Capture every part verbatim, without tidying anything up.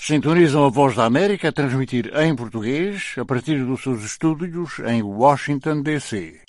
Sintonizam a Voz da América a transmitir em português a partir dos seus estúdios em Washington, D C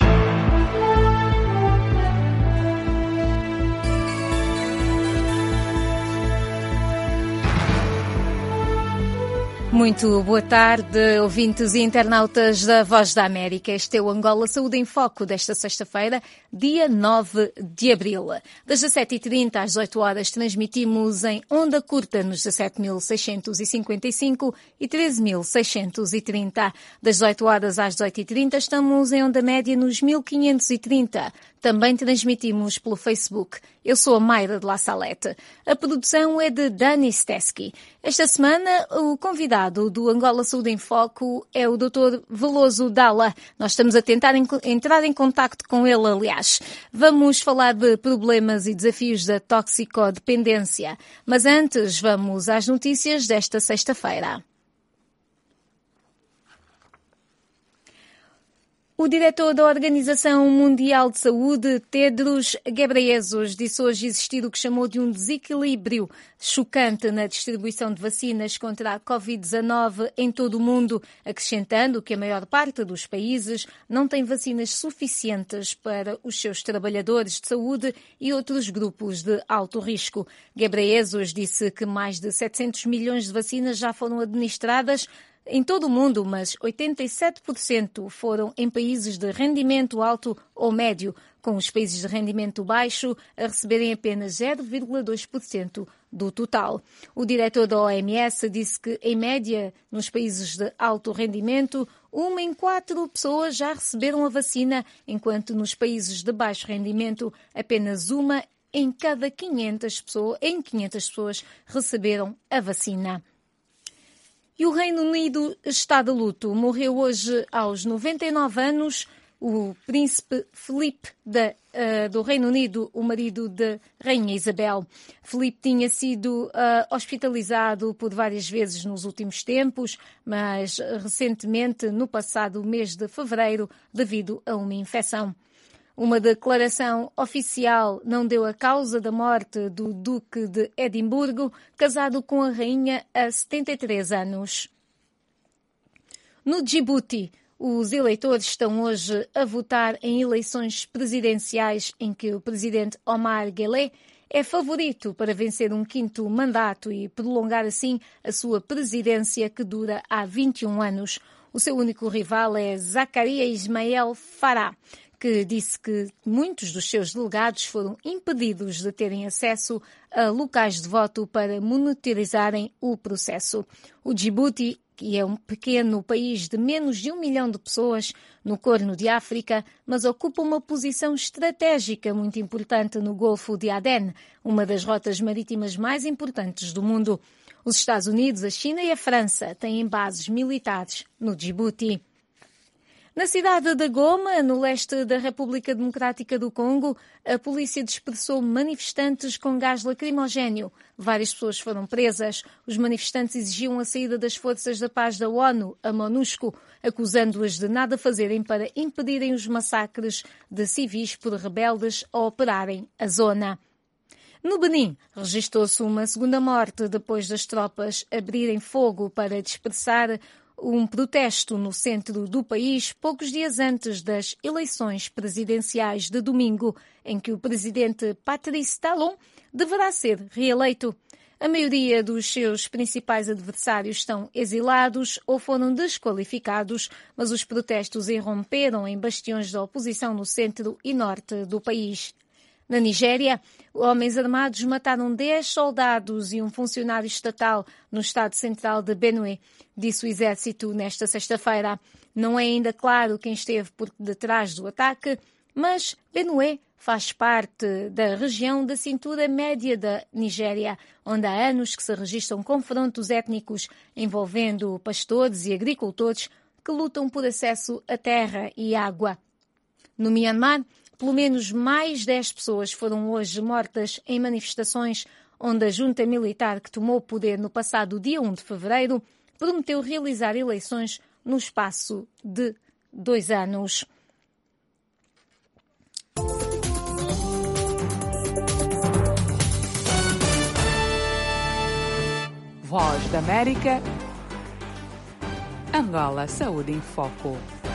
Muito boa tarde, ouvintes e internautas da Voz da América. Este é o Angola Saúde em Foco desta sexta-feira, dia nove de abril. Das dezassete e trinta às dezoito horas transmitimos em onda curta nos dezassete mil seiscentos e cinquenta e cinco e treze mil seiscentos e trinta. Das dezoito horas às dezoito e trinta estamos em onda média nos mil quinhentos e trinta. Também transmitimos pelo Facebook. Eu sou a Mayra de La Salete. A produção é de Dani Steski. Esta semana, o convidado do Angola Saúde em Foco é o doutor Veloso Dalla. Nós estamos a tentar entrar em contacto com ele, aliás. Vamos falar de problemas e desafios da toxicodependência. Mas antes, vamos às notícias desta sexta-feira. O diretor da Organização Mundial de Saúde, Tedros Ghebreyesus, disse hoje existir o que chamou de um desequilíbrio chocante na distribuição de vacinas contra a covid dezanove em todo o mundo, acrescentando que a maior parte dos países não tem vacinas suficientes para os seus trabalhadores de saúde e outros grupos de alto risco. Ghebreyesus disse que mais de setecentos milhões de vacinas já foram administradas em todo o mundo, mas oitenta e sete por cento foram em países de rendimento alto ou médio, com os países de rendimento baixo a receberem apenas zero vírgula dois por cento do total. O diretor da O M S disse que, em média, nos países de alto rendimento, uma em quatro pessoas já receberam a vacina, enquanto nos países de baixo rendimento, apenas uma em cada quinhentas pessoas, em quinhentas pessoas receberam a vacina. E o Reino Unido está de luto. Morreu hoje aos noventa e nove anos o príncipe Filipe da, uh, do Reino Unido, o marido da Rainha Isabel. Filipe tinha sido uh, hospitalizado por várias vezes nos últimos tempos, mas recentemente, no passado mês de fevereiro, devido a uma infecção. Uma declaração oficial não deu a causa da morte do Duque de Edimburgo, casado com a rainha há setenta e três anos. No Djibouti, os eleitores estão hoje a votar em eleições presidenciais em que o presidente Omar Guelleh é favorito para vencer um quinto mandato e prolongar assim a sua presidência que dura há vinte e um anos. O seu único rival é Zakaria Ismael Farah, que disse que muitos dos seus delegados foram impedidos de terem acesso a locais de voto para monitorizarem o processo. O Djibouti, que é um pequeno país de menos de um milhão de pessoas no Corno de África, mas ocupa uma posição estratégica muito importante no Golfo de Aden, uma das rotas marítimas mais importantes do mundo. Os Estados Unidos, a China e a França têm bases militares no Djibouti. Na cidade de Goma, no leste da República Democrática do Congo, a polícia dispersou manifestantes com gás lacrimogéneo. Várias pessoas foram presas. Os manifestantes exigiam a saída das forças da paz da ONU, a MONUSCO, acusando-as de nada fazerem para impedirem os massacres de civis por rebeldes a operarem a zona. No Benin, registrou-se uma segunda morte depois das tropas abrirem fogo para dispersar um protesto no centro do país poucos dias antes das eleições presidenciais de domingo, em que o presidente Patrice Talon deverá ser reeleito. A maioria dos seus principais adversários estão exilados ou foram desqualificados, mas os protestos irromperam em bastiões da oposição no centro e norte do país. Na Nigéria, homens armados mataram dez soldados e um funcionário estatal no estado central de Benue, disse o exército nesta sexta-feira. Não é ainda claro quem esteve por detrás do ataque, mas Benue faz parte da região da cintura média da Nigéria, onde há anos que se registram confrontos étnicos envolvendo pastores e agricultores que lutam por acesso à terra e água. No Myanmar, pelo menos mais dez pessoas foram hoje mortas em manifestações onde a junta militar que tomou o poder no passado dia um de fevereiro prometeu realizar eleições no espaço de dois anos. Voz da América. Angola Saúde em Foco.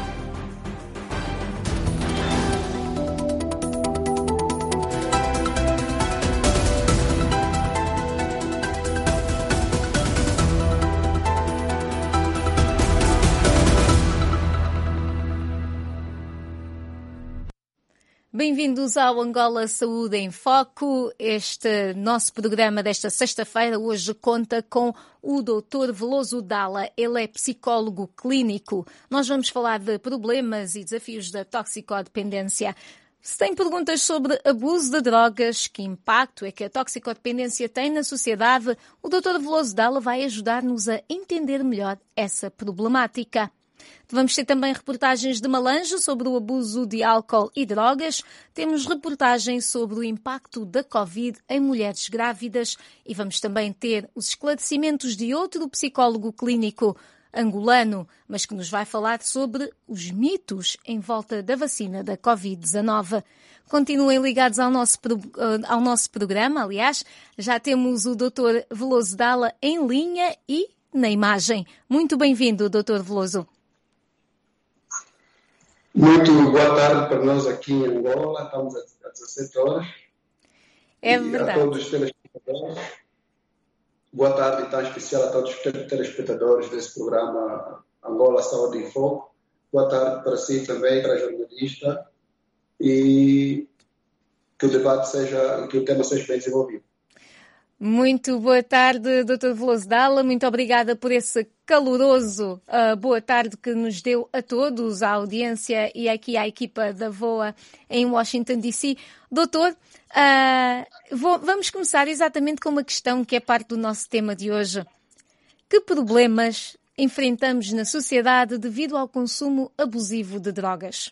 Bem-vindos ao Angola Saúde em Foco. Este nosso programa desta sexta-feira hoje conta com o doutor Veloso Dalla. Ele é psicólogo clínico. Nós vamos falar de problemas e desafios da toxicodependência. Se tem perguntas sobre abuso de drogas, que impacto é que a toxicodependência tem na sociedade, o doutor Veloso Dalla vai ajudar-nos a entender melhor essa problemática. Vamos ter também reportagens de Malange sobre o abuso de álcool e drogas. Temos reportagens sobre o impacto da Covid em mulheres grávidas e vamos também ter os esclarecimentos de outro psicólogo clínico angolano, mas que nos vai falar sobre os mitos em volta da vacina da covid dezenove. Continuem ligados ao nosso, ao nosso programa. Aliás, já temos o doutor Veloso Dalla em linha e na imagem. Muito bem-vindo, doutor Veloso. Muito boa tarde para nós aqui em Angola, estamos a dezassete horas. É verdade. E a todos os telespectadores. Boa tarde, então, especial a todos os telespectadores desse programa Angola Saúde em Foco. Boa tarde para si também, para a jornalista. E que o debate seja, que o tema seja bem desenvolvido. Muito boa tarde, doutor Veloso Dalla. Muito obrigada por esse caloroso uh, boa tarde que nos deu a todos, à audiência e aqui à equipa da V O A em Washington, D C. Doutor, uh, vou, vamos começar exatamente com uma questão que é parte do nosso tema de hoje. Que problemas enfrentamos na sociedade devido ao consumo abusivo de drogas?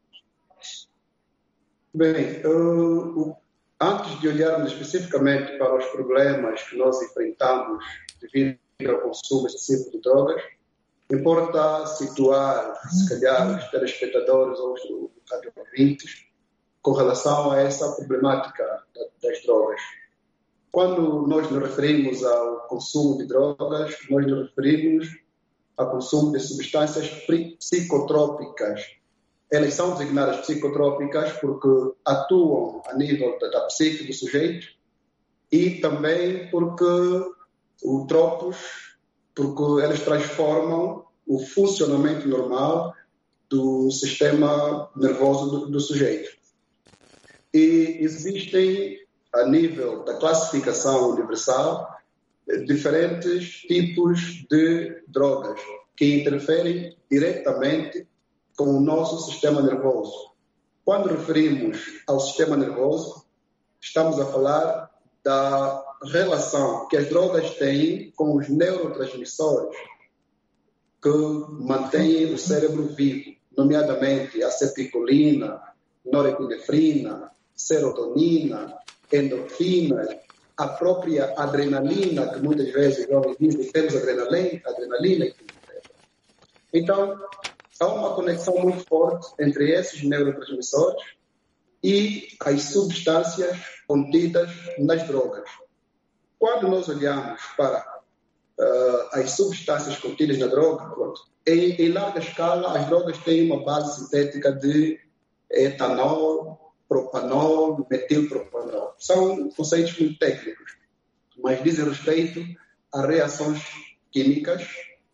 Bem, uh, o antes de olharmos especificamente para os problemas que nós enfrentamos devido ao consumo excessivo de drogas, importa situar, se calhar, os telespectadores ou os radioouvintes com relação a essa problemática das drogas. Quando nós nos referimos ao consumo de drogas, nós nos referimos ao consumo de substâncias psicotrópicas. Elas são designadas psicotrópicas porque atuam a nível da, da psique do sujeito e também porque o tropos, porque elas transformam o funcionamento normal do sistema nervoso do, do sujeito. E existem, a nível da classificação universal, diferentes tipos de drogas que interferem diretamente com o nosso sistema nervoso. Quando referimos ao sistema nervoso, estamos a falar da relação que as drogas têm com os neurotransmissores que mantêm o cérebro vivo, nomeadamente acetilcolina, norepinefrina, serotonina, endorfinas, a própria adrenalina, que muitas vezes os jovens dizem temos adrenalina, adrenalina e tudo. Então, há uma conexão muito forte entre esses neurotransmissores e as substâncias contidas nas drogas. Quando nós olhamos para uh, as substâncias contidas na droga, em, em larga escala, as drogas têm uma base sintética de etanol, propanol, metilpropanol. São conceitos muito técnicos, mas dizem respeito a reações químicas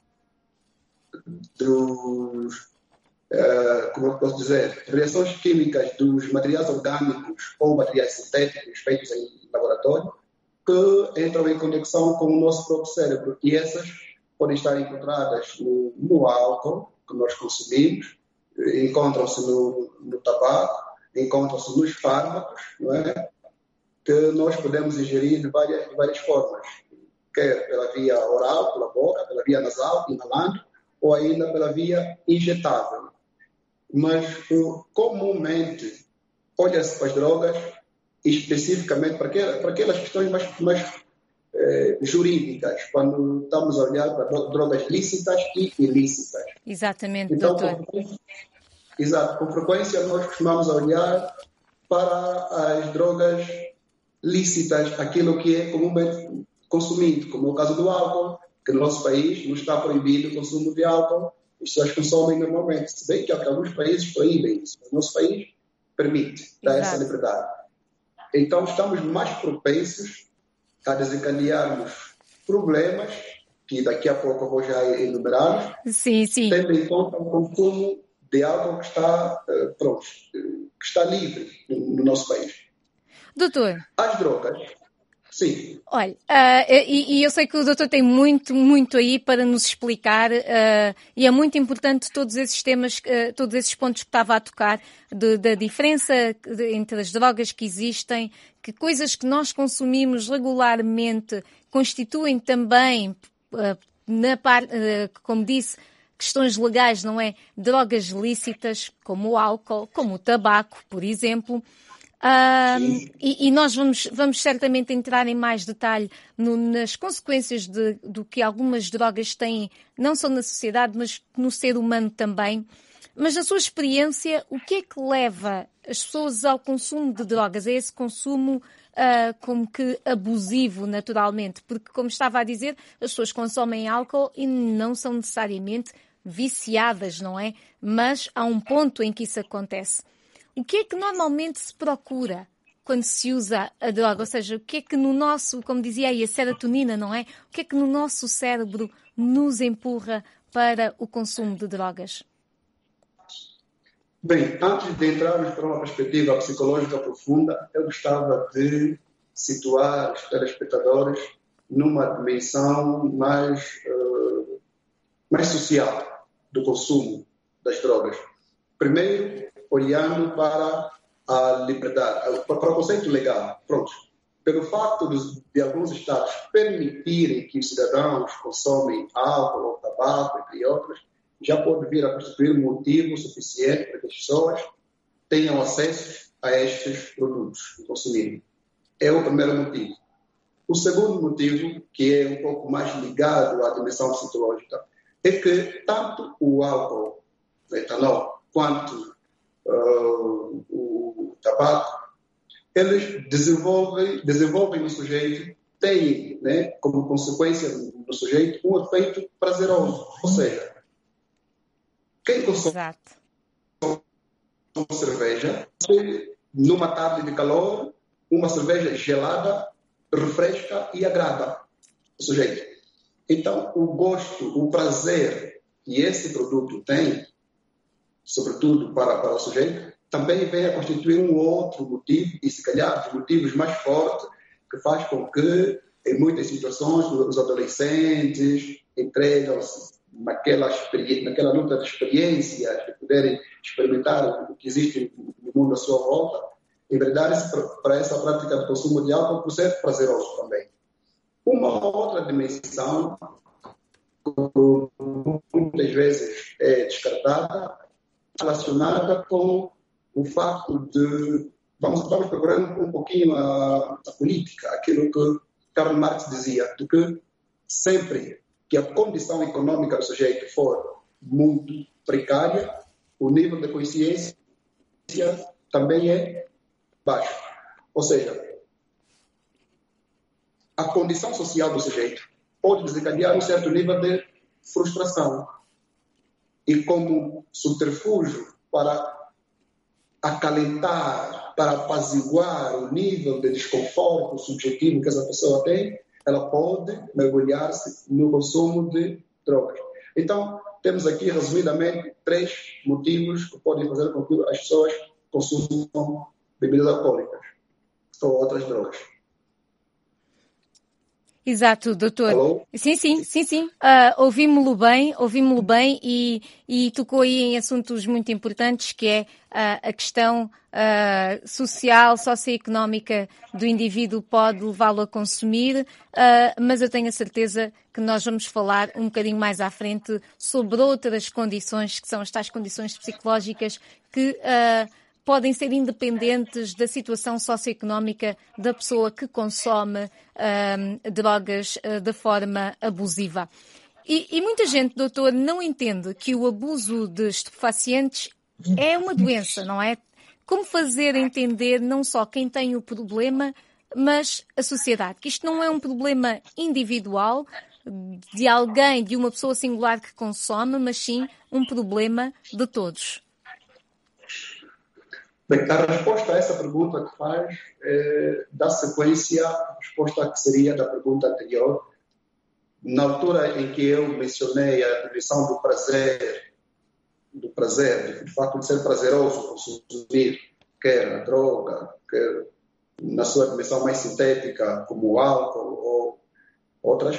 dos, uh, como eu posso dizer, reações químicas dos materiais orgânicos ou materiais sintéticos feitos em laboratório que entram em conexão com o nosso próprio cérebro e essas podem estar encontradas no, no álcool que nós consumimos, encontram-se no, no tabaco, encontram-se nos fármacos, não é? Que nós podemos ingerir de várias, de várias formas, quer pela via oral, pela boca, pela via nasal, inalando, ou ainda pela via injetável. Mas comumente olha-se para as drogas especificamente para aquelas, para aquelas questões mais, mais eh, jurídicas, quando estamos a olhar para drogas lícitas e ilícitas. Exatamente, então, doutor. Com, exato, com frequência nós costumamos olhar para as drogas lícitas, aquilo que é comumente consumindo, como é o caso do álcool, que no nosso país não está proibido o consumo de álcool, as pessoas consomem normalmente, se bem que alguns países proíbem isso, mas o nosso país permite, dá essa liberdade. Então estamos mais propensos a desencadearmos problemas, que daqui a pouco eu vou já enumerar, sim, sim. tendo em conta o consumo de álcool que está, pronto, que está livre no nosso país. Doutor. As drogas, sim. Olha, uh, e, e eu sei que o doutor tem muito, muito aí para nos explicar uh, e é muito importante todos esses temas, uh, todos esses pontos que estava a tocar, de, da diferença de, entre as drogas que existem, que coisas que nós consumimos regularmente constituem também, uh, na par, uh, como disse, questões legais, não é? Drogas lícitas, como o álcool, como o tabaco, por exemplo. Uh, e, e nós vamos, vamos certamente entrar em mais detalhe no, nas consequências de, do que algumas drogas têm, não só na sociedade, mas no ser humano também. Mas na sua experiência, o que é que leva as pessoas ao consumo de drogas, a esse consumo uh, como que abusivo, naturalmente? Porque, como estava a dizer, as pessoas consomem álcool e não são necessariamente viciadas, não é? Mas há um ponto em que isso acontece. O que é que normalmente se procura quando se usa a droga? Ou seja, o que é que no nosso, como dizia aí, a serotonina, não é? O que é que no nosso cérebro nos empurra para o consumo de drogas? Bem, antes de entrarmos para uma perspectiva psicológica profunda, eu gostava de situar os telespectadores numa dimensão mais, uh, mais social do consumo das drogas. Primeiro, olhando para a liberdade, para o conceito legal. Pronto. Pelo fato de, de alguns estados permitirem que os cidadãos consomem álcool ou tabaco, entre outros, já pode vir a constituir um motivo suficiente para que as pessoas tenham acesso a estes produtos que consumirem. É o primeiro motivo. O segundo motivo, que é um pouco mais ligado à dimensão psicológica, é que tanto o álcool, o etanol, quanto Uh, o tabaco, eles desenvolvem, desenvolvem no sujeito, têm, né, como consequência no sujeito um efeito prazeroso. Ou seja, quem consome cerveja, numa tarde de calor, uma cerveja gelada, refresca e agrada o sujeito. Então, o gosto, o prazer que esse produto tem, sobretudo para, para o sujeito, também vem a constituir um outro motivo, e se calhar de motivos mais fortes, que faz com que, em muitas situações, os adolescentes entregam-se naquela, naquela luta de experiências, de poderem experimentar o que existe no mundo à sua volta, em verdade, para essa prática de consumo de álcool, por ser prazeroso também. Uma outra dimensão, muitas vezes é descartada, relacionada com o fato de... Vamos, vamos procurar um, um pouquinho a, a política, aquilo que Karl Marx dizia, de que sempre que a condição econômica do sujeito for muito precária, o nível de consciência também é baixo. Ou seja, a condição social do sujeito pode desencadear um certo nível de frustração. E como subterfúgio para acalentar, para apaziguar o nível de desconforto subjetivo que essa pessoa tem, ela pode mergulhar-se no consumo de drogas. Então, temos aqui, resumidamente, três motivos que podem fazer com que as pessoas consumam bebidas alcoólicas ou outras drogas. Exato, doutor. Alô? Sim, sim, sim, sim. Uh, ouvimos-lo bem, ouvimos-lo bem e, e tocou aí em assuntos muito importantes, que é uh, a questão uh, social, socioeconómica do indivíduo pode levá-lo a consumir, uh, mas eu tenho a certeza que nós vamos falar um bocadinho mais à frente sobre outras condições, que são as tais condições psicológicas que... Uh, podem ser independentes da situação socioeconómica da pessoa que consome um, drogas uh, de forma abusiva. E, e muita gente, doutor, não entende que o abuso de estupefacientes é uma doença, não é? Como fazer entender não só quem tem o problema, mas a sociedade, que isto não é um problema individual de alguém, de uma pessoa singular que consome, mas sim um problema de todos? Bem, a resposta a essa pergunta que faz é, dá sequência à resposta que seria da pergunta anterior. Na altura em que eu mencionei a dimensão do prazer, do prazer, do facto de ser prazeroso consumir, quer a droga, quer na sua dimensão mais sintética, como o álcool ou outras,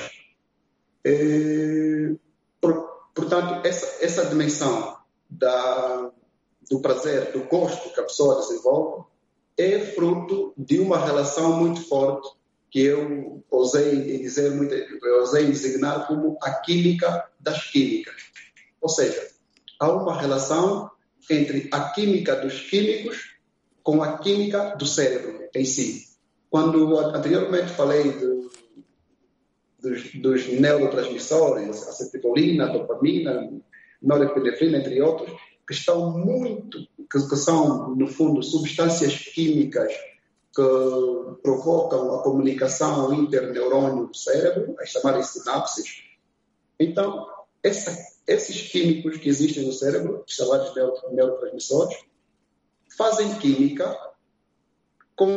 é, por, portanto, essa, essa dimensão da do prazer, do gosto que a pessoa desenvolve, é fruto de uma relação muito forte que eu ousei dizer, muito, eu ousei designar como a química das químicas. Ou seja, há uma relação entre a química dos químicos com a química do cérebro em si. Quando anteriormente falei de, dos, dos neurotransmissores, acetilcolina, dopamina, norepinefrina, entre outros, que estão muito, que, que são, no fundo, substâncias químicas que provocam a comunicação interneurônio do cérebro, as chamadas sinapses. Então, essa, esses químicos que existem no cérebro, chamados neurotransmissores, fazem química com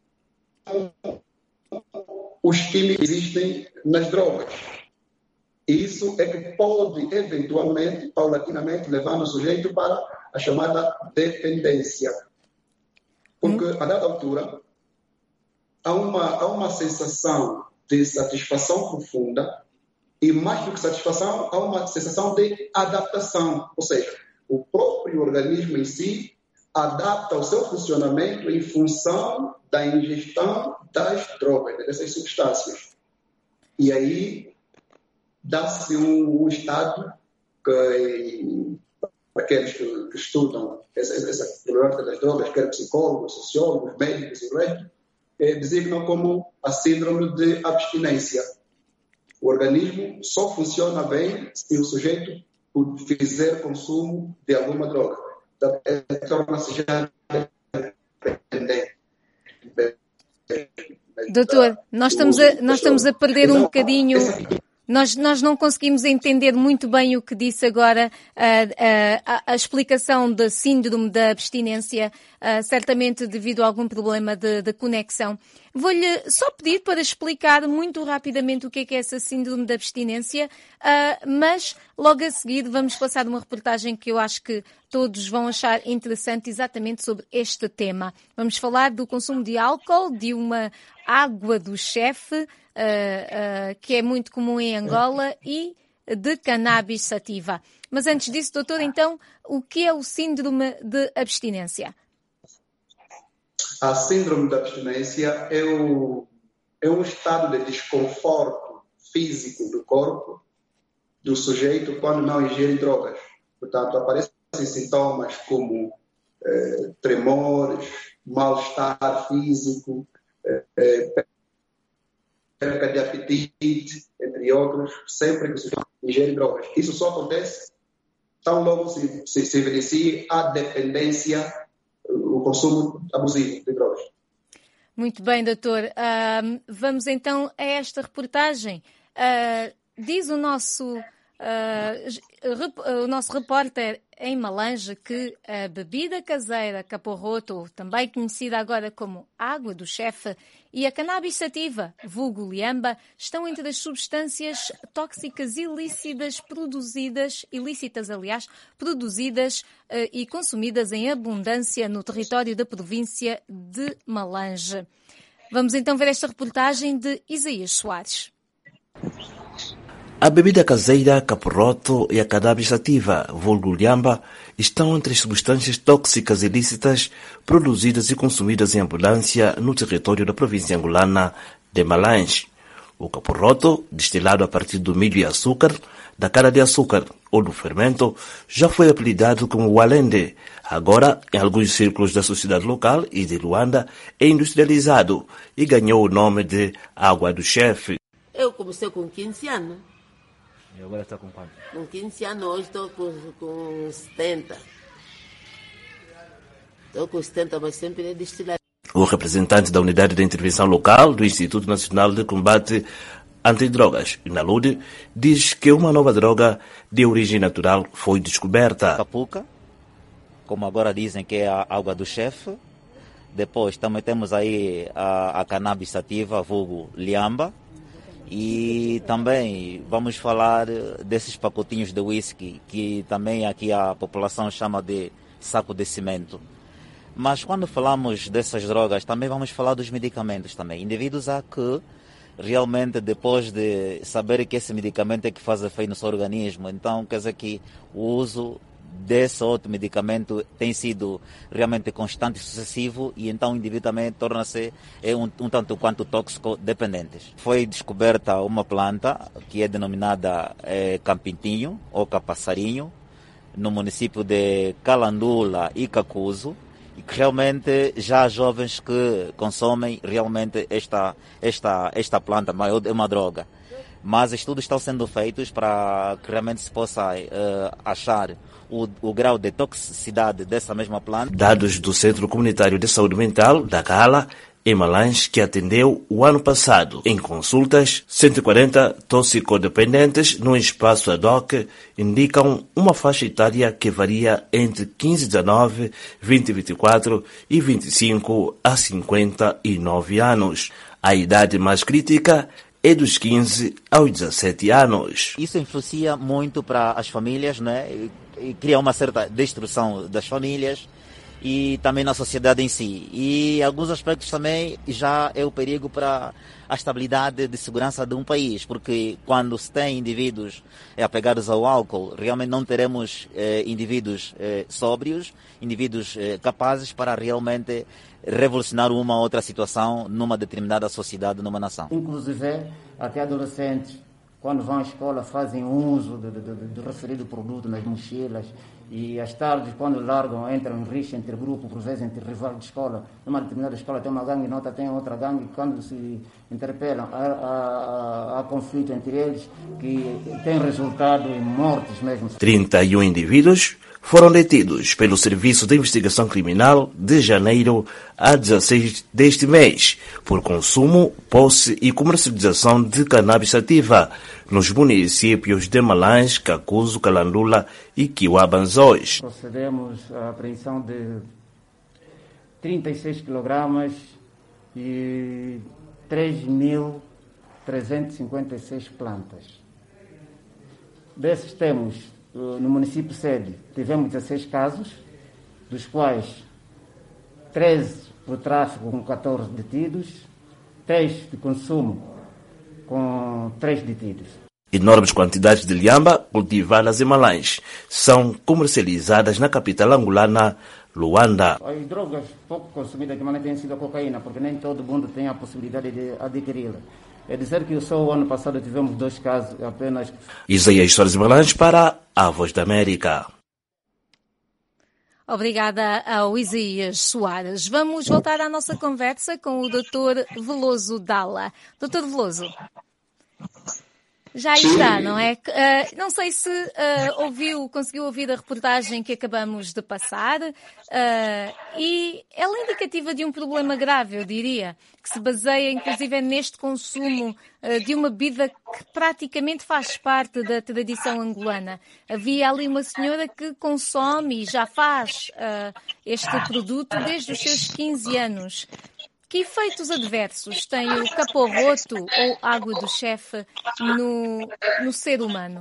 os químicos que existem nas drogas. E isso é que pode, eventualmente, paulatinamente, levar o sujeito para a chamada dependência. Porque, a dada altura, há uma, há uma sensação de satisfação profunda e, mais do que satisfação, há uma sensação de adaptação. Ou seja, o próprio organismo em si adapta o seu funcionamento em função da ingestão das drogas, dessas substâncias. E aí dá-se um, um estado que, para aqueles que, que estudam essa, essa problemática das drogas, quer psicólogos, sociólogos, médicos e o resto, é, designam como a síndrome de abstinência. O organismo só funciona bem se o sujeito fizer consumo de alguma droga. Então, é, torna-se já dependente. Doutor, nós estamos a, nós estamos a perder um bocadinho... Nós, nós não conseguimos entender muito bem o que disse agora, a, a, a explicação da síndrome da abstinência, uh, certamente devido a algum problema de, de conexão. Vou-lhe só pedir para explicar muito rapidamente o que é, que é essa síndrome da abstinência, uh, mas logo a seguir vamos passar uma reportagem que eu acho que todos vão achar interessante exatamente sobre este tema. Vamos falar do consumo de álcool, de uma água do chefe, Uh, uh, que é muito comum em Angola, e de cannabis sativa. Mas antes disso, doutor, então, o que é o síndrome de abstinência? A síndrome da abstinência é, o, é um estado de desconforto físico do corpo do sujeito quando não ingere drogas. Portanto, aparecem sintomas como eh, tremores, mal-estar físico, eh, eh, perca de apetite, entre outros, sempre que o sujeito ingere drogas. Isso só acontece tão logo se, se, se evidencie a dependência, o consumo abusivo de drogas. Muito bem, doutor. Uh, vamos então a esta reportagem. Uh, diz o nosso, uh, rep, uh, o nosso repórter em Malange que a bebida caseira caporroto, também conhecida agora como água do chefe, e a cannabis sativa, vulgo liamba, estão entre as substâncias tóxicas ilícitas produzidas, ilícitas aliás, produzidas uh, e consumidas em abundância no território da província de Malange. Vamos então ver esta reportagem de Isaías Soares. A bebida caseira, caporroto e a cannabis sativa, vulgo liamba, estão entre as substâncias tóxicas ilícitas produzidas e consumidas em abundância no território da província angolana de Malange. O caporroto, destilado a partir do milho e açúcar, da cana-de-açúcar ou do fermento, já foi apelidado como walende. Agora, em alguns círculos da sociedade local e de Luanda, é industrializado e ganhou o nome de água do chefe. Eu comecei com quinze anos. E agora está com quanto? Com quinze anos, hoje estou com, com setenta. Estou com setenta, mas sempre é destilado. O representante da Unidade de Intervenção Local do Instituto Nacional de Combate Antidrogas, INALUD, diz que uma nova droga de origem natural foi descoberta. Capuca, como agora dizem que é a água do chefe. Depois também temos aí a, a cannabis sativa, vulgo liamba. E também vamos falar desses pacotinhos de whisky, que também aqui a população chama de saco de cimento. Mas quando falamos dessas drogas, também vamos falar dos medicamentos também. Indivíduos a que realmente, depois de saber que esse medicamento é que faz efeito no seu organismo, então quer dizer que o uso desse outro medicamento tem sido realmente constante e sucessivo, e então o indivíduo também torna-se um, um tanto quanto tóxico dependentes. Foi descoberta uma planta que é denominada é, campintinho ou capassarinho, no município de Calandula e Cacuzo, e que realmente já há jovens que consomem realmente esta, esta, esta planta, é uma droga. Mas estudos estão sendo feitos para que realmente se possa uh, achar o, o grau de toxicidade dessa mesma planta. Dados do Centro Comunitário de Saúde Mental, da Cala, em Malange, que atendeu o ano passado, em consultas, cento e quarenta toxicodependentes no espaço ad hoc indicam uma faixa etária que varia entre quinze a dezanove, vinte a vinte e quatro e vinte e cinco a cinquenta e nove anos. A idade mais crítica é dos quinze aos dezassete anos. Isso influencia muito para as famílias, né? E, e cria uma certa destruição das famílias e também na sociedade em si. E alguns aspectos também já é o perigo para a estabilidade de segurança de um país, porque quando se tem indivíduos apegados ao álcool, realmente não teremos eh, indivíduos eh, sóbrios, indivíduos eh, capazes para realmente revolucionar uma ou outra situação numa determinada sociedade, numa nação. Inclusive, até adolescentes, quando vão à escola, fazem uso do, do, do referido produto nas mochilas, e às tardes, quando largam, entram em rixa entre grupos, por vezes entre rivais de escola. Numa determinada escola tem uma gangue, noutra tem outra gangue, e quando se interpelam, há, há, há conflito entre eles, que tem resultado em mortes mesmo. trinta e um indivíduos foram detidos pelo Serviço de Investigação Criminal de janeiro a dezesseis deste mês por consumo, posse e comercialização de cannabis sativa nos municípios de Malange, Cacuzo, Calandula e Quiabanzóis. Procedemos à apreensão de trinta e seis quilogramas e três mil trezentas e cinquenta e seis plantas. Desses temos, no município sede, tivemos dezesseis casos, dos quais treze por tráfico com catorze detidos, dez de consumo com três detidos. Enormes quantidades de liamba cultivadas em Malange são comercializadas na capital angolana, Luanda. As drogas pouco consumidas aqui têm sido a cocaína, porque nem todo mundo tem a possibilidade de adquiri-la. É dizer que só o ano passado tivemos dois casos apenas. Isaías Soares de Malange para a Voz da América. Obrigada ao Isaías Soares. Vamos voltar à nossa conversa com o doutor Veloso Dalla. doutor Veloso, já aí está, não é? Uh, não sei se uh, ouviu, conseguiu ouvir a reportagem que acabamos de passar, uh, e ela é indicativa de um problema grave, eu diria, que se baseia inclusive neste consumo uh, de uma bebida que praticamente faz parte da tradição angolana. Havia ali uma senhora que consome e já faz uh, este produto desde os seus quinze anos. Que efeitos adversos tem o caporroto ou água do chefe no, no ser humano?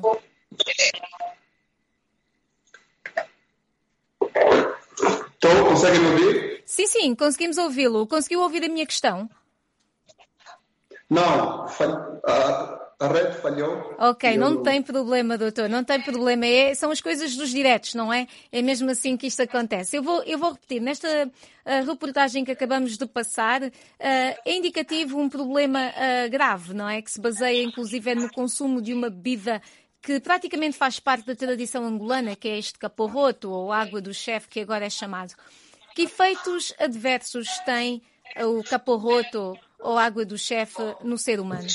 Então, consegue me ouvir? Sim, sim, conseguimos ouvi-lo. Conseguiu ouvir a minha questão? Não, a, a rede falhou. Ok, não tem problema, doutor, não tem problema. É, são as coisas dos diretos, não é? É mesmo assim que isto acontece. Eu vou, eu vou repetir, nesta uh, reportagem que acabamos de passar, uh, é indicativo um problema uh, grave, não é? Que se baseia inclusive no consumo de uma bebida que praticamente faz parte da tradição angolana, que é este caporroto, ou água do chefe, que agora é chamado. Que efeitos adversos tem o caporroto ou água do chefe no ser humano?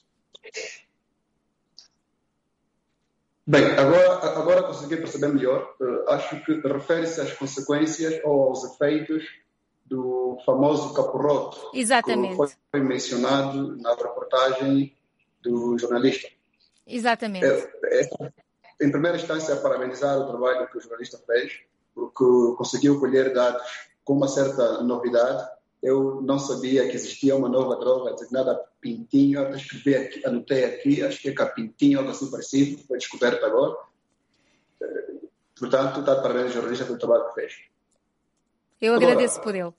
Bem, agora, agora consegui perceber melhor. Uh, acho que refere-se às consequências ou aos efeitos do famoso caporroto. Exatamente. Que foi mencionado na reportagem do jornalista. Exatamente. É, é, em primeira instância, parabenizar o trabalho que o jornalista fez, porque conseguiu colher dados com uma certa novidade. Eu não sabia que existia uma nova droga designada pintinho, até escrevi aqui, anotei aqui, acho que é capintinho, algo assim parecido, foi descoberto agora. Portanto, está de parabéns ao jornalista pelo trabalho que fez. Eu agora, agradeço por ele.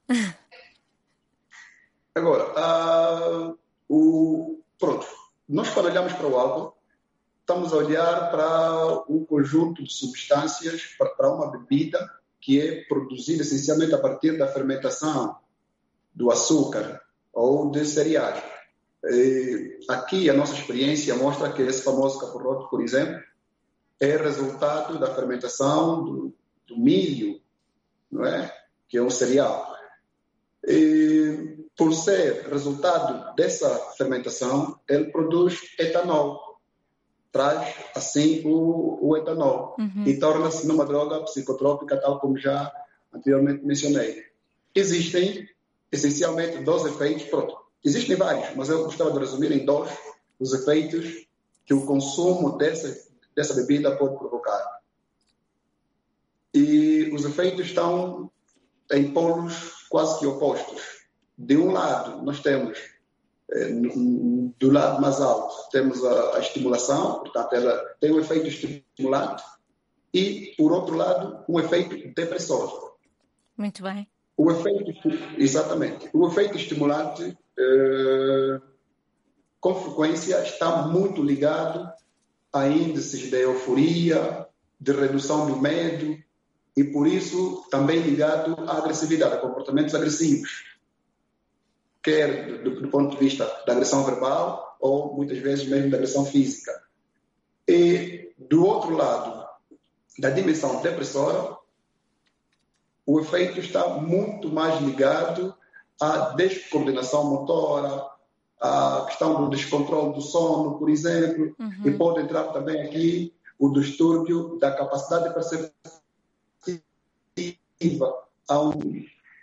Agora, uh, o, pronto, nós quando olhamos para o álcool, estamos a olhar para um conjunto de substâncias, para, para uma bebida que é produzida essencialmente a partir da fermentação do açúcar ou de cereais. E aqui a nossa experiência mostra que esse famoso caporroto, por exemplo, é resultado da fermentação do, do milho, não é? Que é um cereal. E, por ser resultado dessa fermentação, ele produz etanol, traz assim o, o etanol uhum. e torna-se numa droga psicotrópica, tal como já anteriormente mencionei. Existem essencialmente dois efeitos, pronto, existem vários, mas eu gostava de resumir em dois os efeitos que o consumo dessa, dessa bebida pode provocar. E os efeitos estão em polos quase que opostos. De um lado, nós temos, eh, no, do lado mais alto, temos a, a estimulação, portanto, ela tem um efeito estimulante, e, por outro lado, um efeito depressor. Muito bem. O efeito, exatamente. O efeito estimulante, eh, com frequência, está muito ligado a índices de euforia, de redução do medo, e, por isso, também ligado à agressividade, a comportamentos agressivos, quer do, do ponto de vista da agressão verbal ou, muitas vezes, mesmo da agressão física. E, do outro lado, da dimensão depressora, o efeito está muito mais ligado à descoordenação motora, à questão do descontrole do sono, por exemplo, uhum. e pode entrar também aqui o distúrbio da capacidade de percepção. Há, um,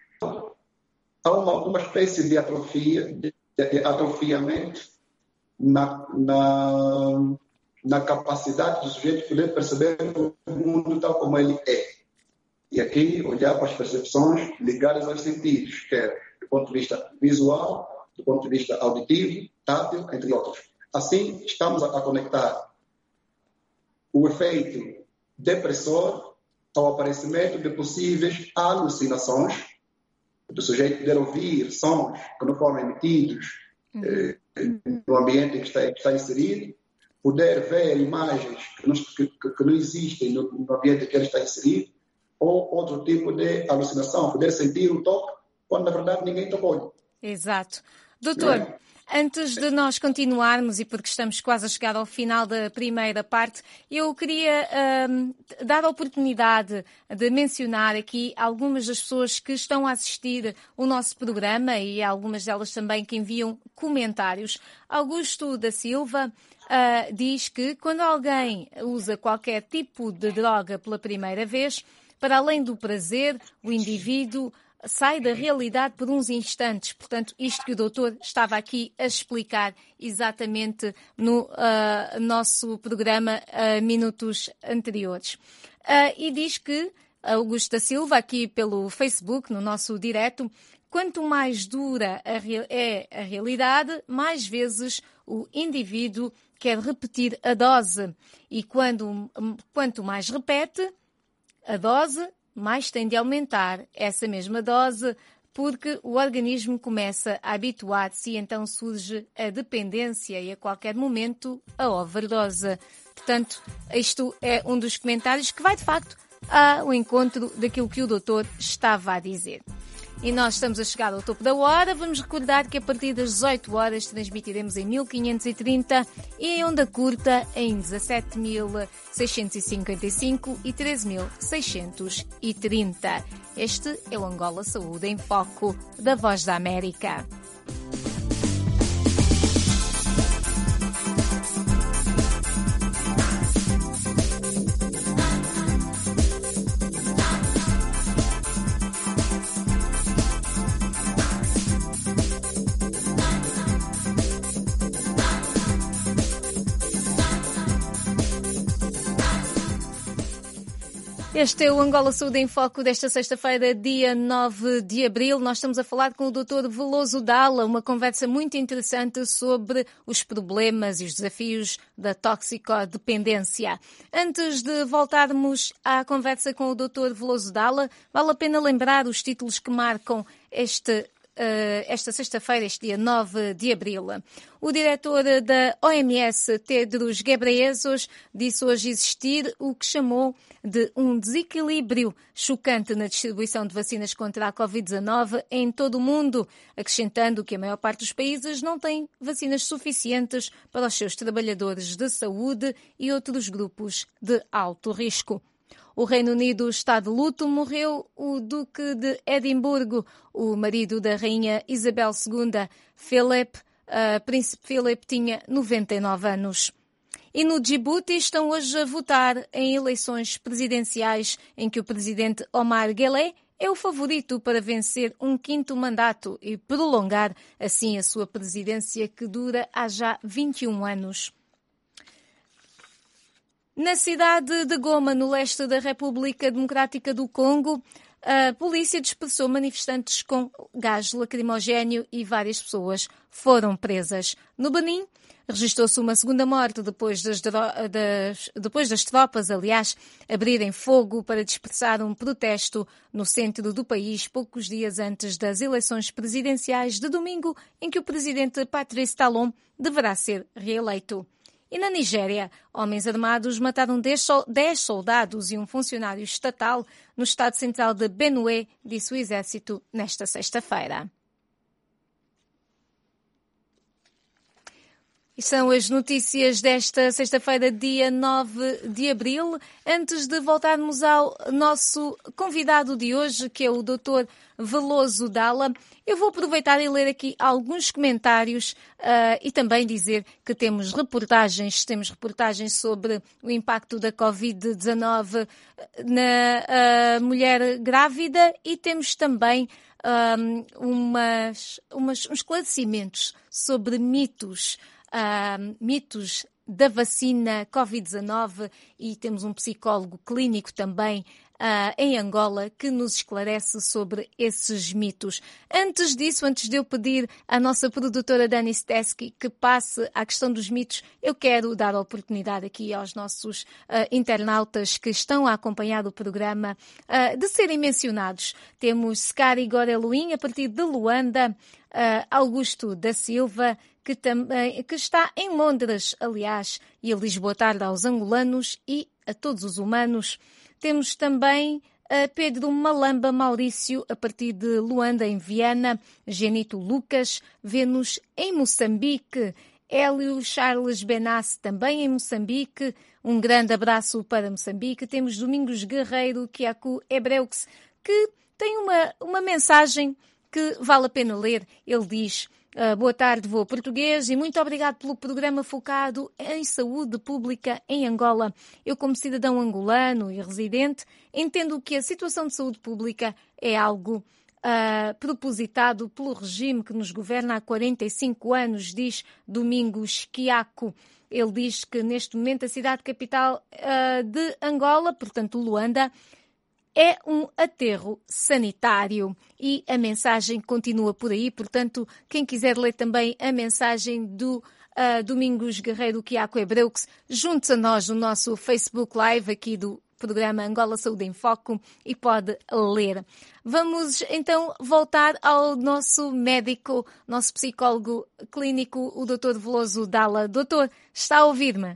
há uma, uma espécie de atrofia, de, de atrofiamento na, na, na capacidade do sujeito poder perceber o mundo tal como ele é. E aqui olhar para as percepções ligadas aos sentidos, quer do ponto de vista visual, do ponto de vista auditivo, tátil, entre outros. Assim, estamos a, a conectar o efeito depressor ao aparecimento de possíveis alucinações, do sujeito poder ouvir sons que não foram emitidos uhum. eh, no ambiente em que está, que está inserido, poder ver imagens que não, que, que não existem no, no ambiente em que ele está inserido, ou outro tipo de alucinação, poder sentir o toque quando, na verdade, ninguém tocou. Exato. Doutor, é? Antes de nós continuarmos, e porque estamos quase a chegar ao final da primeira parte, eu queria um, dar a oportunidade de mencionar aqui algumas das pessoas que estão a assistir o nosso programa e algumas delas também que enviam comentários. Augusto da Silva uh, diz que quando alguém usa qualquer tipo de droga pela primeira vez, para além do prazer, o indivíduo sai da realidade por uns instantes. Portanto, isto que o doutor estava aqui a explicar exatamente no uh, nosso programa uh, minutos anteriores. Uh, e diz que, Augusto da Silva, aqui pelo Facebook, no nosso direto, quanto mais dura a re- é a realidade, mais vezes o indivíduo quer repetir a dose. E quando, quanto mais repete a dose, mais tende a aumentar essa mesma dose, porque o organismo começa a habituar-se e então surge a dependência e a qualquer momento a overdose. Portanto, isto é um dos comentários que vai de facto ao encontro daquilo que o doutor estava a dizer. E nós estamos a chegar ao topo da hora. Vamos recordar que a partir das dezoito horas transmitiremos em mil quinhentos e trinta e em onda curta em dezassete mil seiscentos e cinquenta e cinco e treze mil seiscentos e trinta. Este é o Angola Saúde em Foco da Voz da América. Este é o Angola Saúde em Foco desta sexta-feira, dia nove de abril. Nós estamos a falar com o doutor Veloso Dalla, uma conversa muito interessante sobre os problemas e os desafios da toxicodependência. Antes de voltarmos à conversa com o doutor Veloso Dalla, vale a pena lembrar os títulos que marcam este esta sexta-feira, este dia nove de abril. O diretor da O M S, Tedros Ghebreyesus, disse hoje existir o que chamou de um desequilíbrio chocante na distribuição de vacinas contra a covid dezanove em todo o mundo, acrescentando que a maior parte dos países não tem vacinas suficientes para os seus trabalhadores de saúde e outros grupos de alto risco. O Reino Unido está de luto. Morreu o Duque de Edimburgo, o marido da Rainha Isabel segunda, Philip. Uh, Príncipe Philip tinha noventa e nove anos. E no Djibouti estão hoje a votar em eleições presidenciais em que o presidente Omar Guelleh é o favorito para vencer um quinto mandato e prolongar assim a sua presidência, que dura há já vinte e um anos. Na cidade de Goma, no leste da República Democrática do Congo, a polícia dispersou manifestantes com gás lacrimogéneo e várias pessoas foram presas. No Benin, registrou-se uma segunda morte depois das, das, depois das tropas, aliás, abrirem fogo para dispersar um protesto no centro do país, poucos dias antes das eleições presidenciais de domingo, em que o presidente Patrice Talon deverá ser reeleito. E na Nigéria, homens armados mataram dez soldados e um funcionário estatal no estado central de Benue, disse o exército nesta sexta-feira. E são as notícias desta sexta-feira, dia nove de abril. Antes de voltarmos ao nosso convidado de hoje, que é o doutor Veloso Dalla, eu vou aproveitar e ler aqui alguns comentários uh, e também dizer que temos reportagens, temos reportagens sobre o impacto da covid dezanove na uh, mulher grávida e temos também um, umas, umas, uns esclarecimentos sobre mitos. Uh, mitos da vacina covid dezanove e temos um psicólogo clínico também uh, em Angola que nos esclarece sobre esses mitos. Antes disso, antes de eu pedir à nossa produtora Dani Steski que passe à questão dos mitos, eu quero dar a oportunidade aqui aos nossos uh, internautas que estão a acompanhar o programa uh, de serem mencionados. Temos Skari Goreluin, a partir de Luanda, uh, Augusto da Silva, que, também, que está em Londres, aliás, e ele diz boa tarde aos angolanos e a todos os humanos. Temos também uh, Pedro Malamba Maurício, a partir de Luanda, em Viana, Genito Lucas, vê-nos em Moçambique, Hélio Charles Benassi, também em Moçambique, um grande abraço para Moçambique. Temos Domingos Guerreiro, Kiaku Hebreux, que tem uma, uma mensagem que vale a pena ler. Ele diz: Uh, boa tarde, vou português, e muito obrigado pelo programa focado em saúde pública em Angola. Eu, como cidadão angolano e residente, entendo que a situação de saúde pública é algo uh, propositado pelo regime que nos governa há quarenta e cinco anos, diz Domingos Quiaco. Ele diz que neste momento a cidade capital uh, de Angola, portanto Luanda, é um aterro sanitário e a mensagem continua por aí. Portanto, quem quiser ler também a mensagem do uh, Domingos Guerreiro Quiaco Hebreux, junte-se a nós no nosso Facebook Live aqui do programa Angola Saúde em Foco e pode ler. Vamos então voltar ao nosso médico, nosso psicólogo clínico, o doutor Veloso Dalla. Doutor, está a ouvir-me?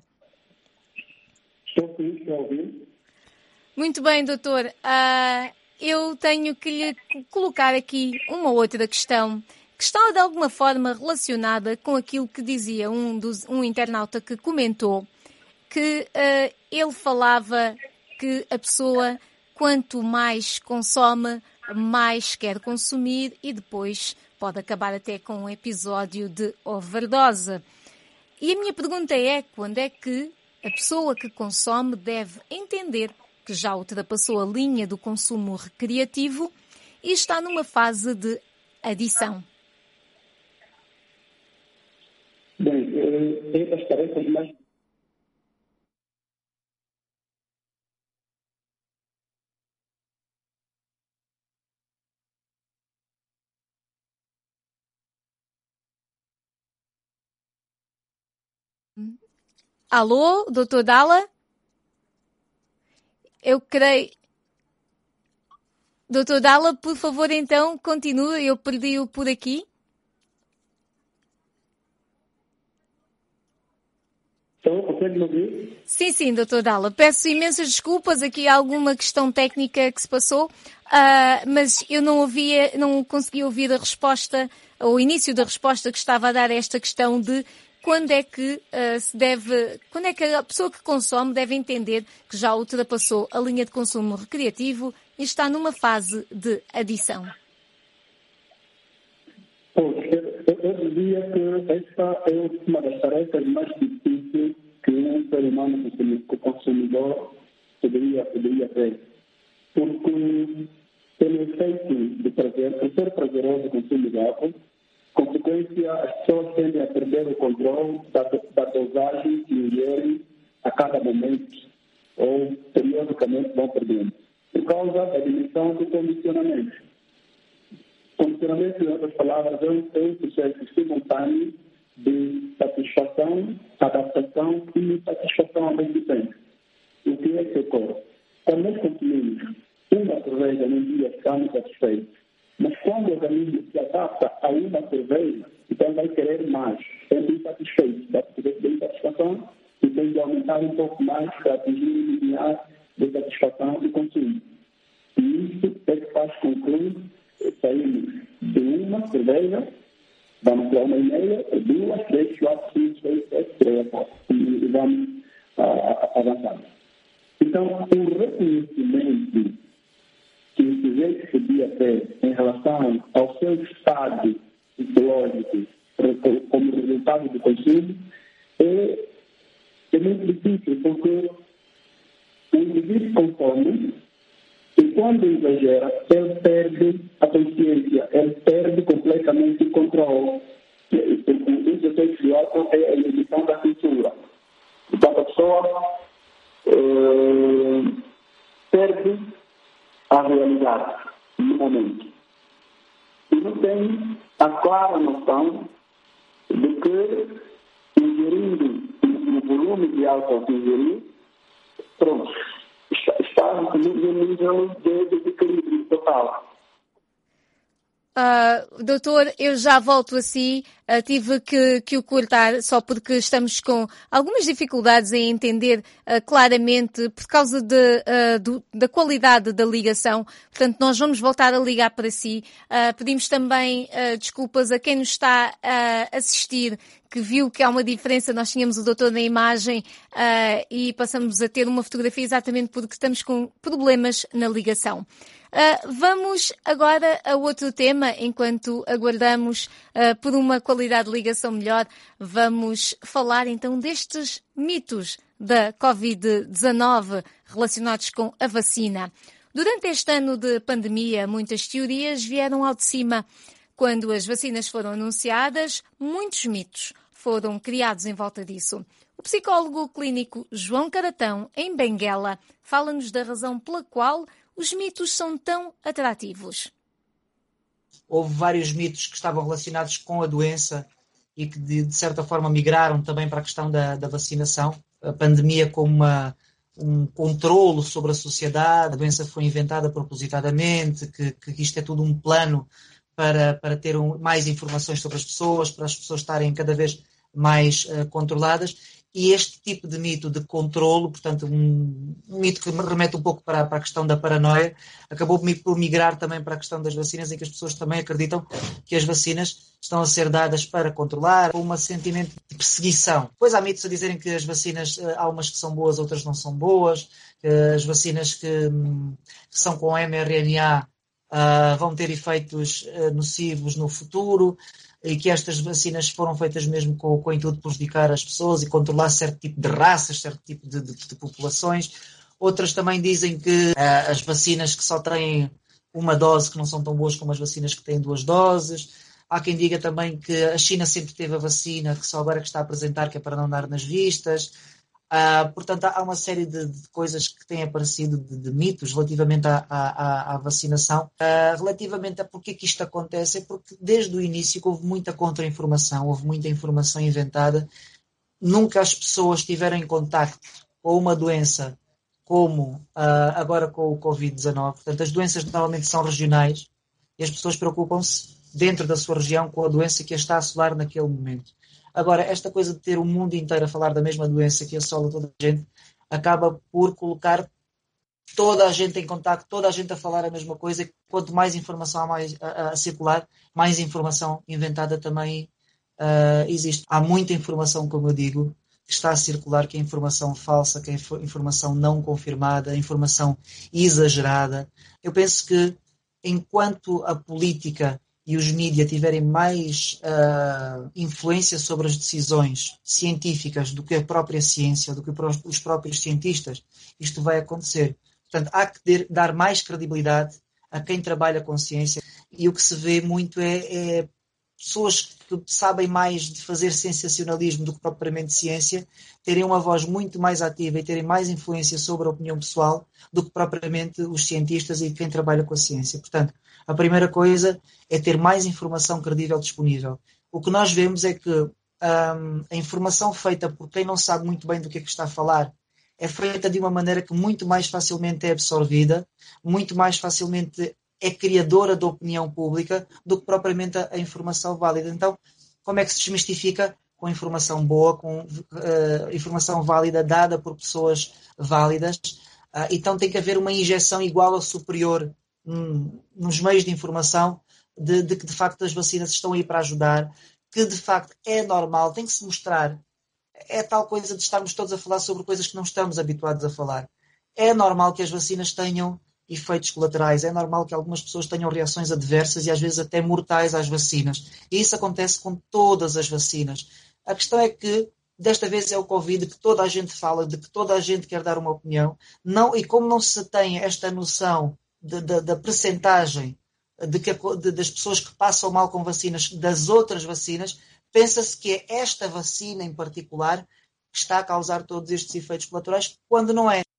Estou sim, estou a ouvir. Muito bem, doutor. Uh, eu tenho que lhe colocar aqui uma outra questão que está de alguma forma relacionada com aquilo que dizia um, dos, um internauta que comentou, que uh, ele falava que a pessoa, quanto mais consome, mais quer consumir e depois pode acabar até com um episódio de overdose. E a minha pergunta é, quando é que a pessoa que consome deve entender que já ultrapassou a linha do consumo recreativo e está numa fase de adição? Bem, tem as tarefas mais Alô, doutor Dalla? Eu creio... doutor Dalla, por favor, então, continue. Eu perdi-o por aqui. Então, consegue me ouvir? Sim, sim, doutor Dalla. Peço imensas desculpas. Aqui há alguma questão técnica que se passou, uh, mas eu não ouvia, não consegui ouvir a resposta, o início da resposta que estava a dar a esta questão de quando é que uh, se deve, quando é que a pessoa que consome deve entender que já ultrapassou a linha de consumo recreativo e está numa fase de adição. Pois, eu, eu diria que esta é uma das tarefas mais difíceis que um ser humano consumidor poderia, poderia ter. Porque, pelo efeito de prazer, por ser prazeroso o consumo de álcool, consequência, as pessoas tendem a perder o controle da, da dosagem que ingerem a cada momento ou periodicamente vão perdendo, por causa da dimensão do condicionamento. Condicionamento, em outras palavras, é um, é um processo simultâneo de satisfação, adaptação e insatisfação ao mesmo tempo. O que é que ocorre? Quando nós consumimos uma cerveja num dia, ficamos satisfeitos. Mas quando o organismo se adapta a uma cerveja, então vai querer mais, sendo insatisfeito. Da insatisfação, e tem de aumentar um pouco mais para atingir o limiar de satisfação do consumo. E isso é que faz com que saímos de uma cerveja, vamos para uma e meia, duas, três, quatro, cinco, seis, sete, três, quatro, e vamos uh, avançando. Então, o reconhecimento que o sujeito podia ter em relação ao seu estado psicológico como resultado do consumo é, é muito difícil, porque o indivíduo consome e quando exagera, ele perde a consciência, ele perde completamente o controle. Os efeitos do álcool é a inibição da censura. Então a pessoa uh, perde a realidade no momento. E não tem a clara noção de que, ingerindo o volume de álcool que ingeriu, pronto, está, está no nível de desequilíbrio total. Uh, doutor, eu já volto a si. Uh, tive que, que o cortar só porque estamos com algumas dificuldades em entender uh, claramente por causa de, uh, do, da qualidade da ligação. Portanto, nós vamos voltar a ligar para si. Uh, pedimos também uh, desculpas a quem nos está a assistir, que viu que há uma diferença. Nós tínhamos o doutor na imagem uh, e passamos a ter uma fotografia exatamente porque estamos com problemas na ligação. Uh, vamos agora a outro tema, enquanto aguardamos uh, por uma qualidade de ligação melhor. Vamos falar então destes mitos da covid dezanove relacionados com a vacina. Durante este ano de pandemia, muitas teorias vieram ao de cima. Quando as vacinas foram anunciadas, muitos mitos foram criados em volta disso. O psicólogo clínico João Caratão, em Benguela, fala-nos da razão pela qual os mitos são tão atrativos. Houve vários mitos que estavam relacionados com a doença e que, de, de certa forma, migraram também para a questão da, da vacinação. A pandemia como uma, um controlo sobre a sociedade, a doença foi inventada propositadamente, que, que isto é tudo um plano para, para ter um, mais informações sobre as pessoas, para as pessoas estarem cada vez mais uh, controladas. E este tipo de mito de controlo, portanto, um, um mito que remete um pouco para, para a questão da paranoia, acabou por migrar também para a questão das vacinas, em que as pessoas também acreditam que as vacinas estão a ser dadas para controlar, com um sentimento de perseguição. Pois há mitos a dizerem que as vacinas, há umas que são boas, outras não são boas, que as vacinas que, que são com M R N A uh, vão ter efeitos uh, nocivos no futuro, e que estas vacinas foram feitas mesmo com, com o intuito de prejudicar as pessoas e controlar certo tipo de raças, certo tipo de, de, de populações. Outras também dizem que uh, as vacinas que só têm uma dose que não são tão boas como as vacinas que têm duas doses. Há quem diga também que a China sempre teve a vacina, que só agora que está a apresentar, que é para não dar nas vistas. Uh, portanto, há uma série de, de coisas que têm aparecido, de, de mitos relativamente à, à, à vacinação. Uh, relativamente a porquê que isto acontece, é porque desde o início houve muita contra-informação, houve muita informação inventada nunca as pessoas tiveram em contacto com uma doença como uh, agora com o covid dezanove. Portanto, as doenças normalmente são regionais e as pessoas preocupam-se dentro da sua região com a doença que a está a assolar naquele momento. Agora, esta coisa de ter o mundo inteiro a falar da mesma doença que assola toda a gente acaba por colocar toda a gente em contacto, toda a gente a falar a mesma coisa. E quanto mais informação há mais a, a circular, mais informação inventada também uh, existe. Há muita informação, como eu digo, que está a circular, que é informação falsa, que é informação não confirmada, informação exagerada. Eu penso que enquanto a política e os mídias tiverem mais uh, influência sobre as decisões científicas do que a própria ciência, do que os próprios cientistas, isto vai acontecer. Portanto, há que ter, dar mais credibilidade a quem trabalha com ciência, e o que se vê muito é, é pessoas que sabem mais de fazer sensacionalismo do que propriamente ciência, terem uma voz muito mais ativa e terem mais influência sobre a opinião pessoal do que propriamente os cientistas e quem trabalha com a ciência. Portanto, a primeira coisa é ter mais informação credível disponível. O que nós vemos é que um, a informação feita por quem não sabe muito bem do que é que está a falar é feita de uma maneira que muito mais facilmente é absorvida, muito mais facilmente é criadora da opinião pública do que propriamente a, a informação válida. Então, como é que se desmistifica? Com informação boa, com uh, informação válida dada por pessoas válidas. Uh, então tem que haver uma injeção igual ou superior hum, nos meios de informação de, de que de facto as vacinas estão aí para ajudar, que de facto é normal, tem que se mostrar. É tal coisa de estarmos todos a falar sobre coisas que não estamos habituados a falar. É normal que as vacinas tenham efeitos colaterais, é normal que algumas pessoas tenham reações adversas e às vezes até mortais às vacinas. E isso acontece com todas as vacinas. A questão é que desta vez é o Covid, que toda a gente fala, de que toda a gente quer dar uma opinião, não, e como não se tem esta noção de, de, da percentagem de que, de, das pessoas que passam mal com vacinas das outras vacinas, pensa-se que é esta vacina em particular que está a causar todos estes efeitos colaterais, quando não é.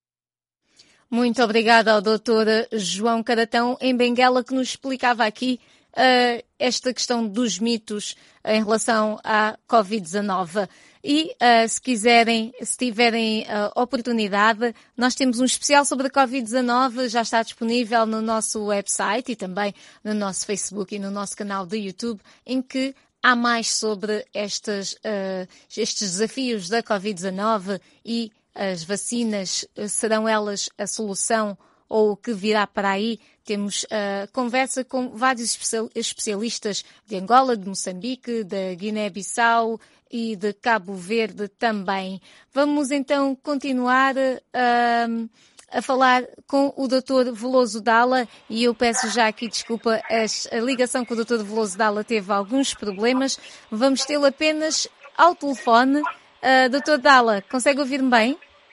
Muito obrigada ao doutor João Caratão, em Benguela, que nos explicava aqui uh, esta questão dos mitos em relação à covid dezanove. E, uh, se quiserem, se tiverem uh, oportunidade, nós temos um especial sobre a covid dezanove, já está disponível no nosso website e também no nosso Facebook e no nosso canal do YouTube, em que há mais sobre estes, uh, estes desafios da covid dezanove e as vacinas, serão elas a solução ou o que virá para aí. Temos uh, conversa com vários especialistas de Angola, de Moçambique, da Guiné-Bissau e de Cabo Verde também. Vamos então continuar uh, a falar com o doutor Veloso Dalla, e eu peço já aqui desculpa, a ligação com o doutor Veloso Dalla teve alguns problemas. Vamos tê-lo apenas ao telefone. Uh, doutor Dalla, consegue ouvir-me bem?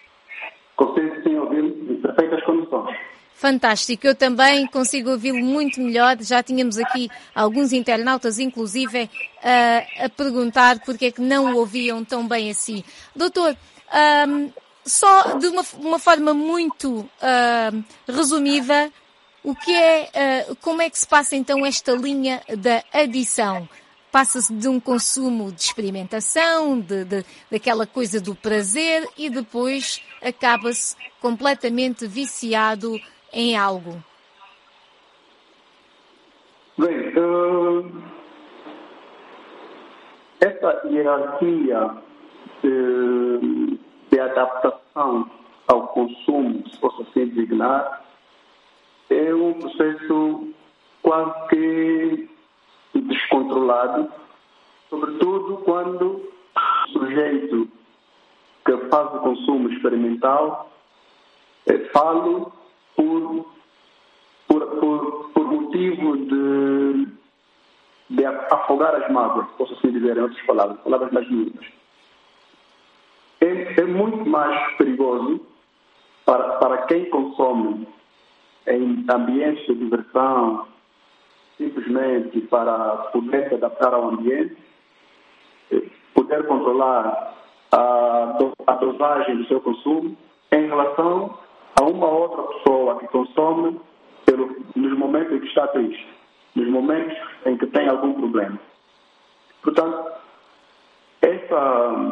Consigo sim ouvir-me em perfeitas condições. Fantástico, eu também consigo ouvi-lo muito melhor. Já tínhamos aqui alguns internautas, inclusive, uh, a perguntar porque é que não o ouviam tão bem assim. Doutor, um, só de uma, uma forma muito uh, resumida, o que é, uh, como é que se passa então esta linha da adição? Passa-se de um consumo de experimentação, de, de, daquela coisa do prazer, e depois acaba-se completamente viciado em algo. Bem, uh, essa hierarquia de, de adaptação ao consumo, se posso assim designar, é um processo quase que descontrolado, sobretudo quando o sujeito que faz o consumo experimental é falo por, por, por, por motivo de, de afogar as mágoas, posso assim dizer em outras palavras, palavras mais mínimas. É, é muito mais perigoso para, para quem consome em ambientes de diversão, simplesmente para poder se adaptar ao ambiente, poder controlar a, a dosagem do seu consumo em relação a uma outra pessoa que consome pelo, nos momentos em que está triste, nos momentos em que tem algum problema. Portanto, essa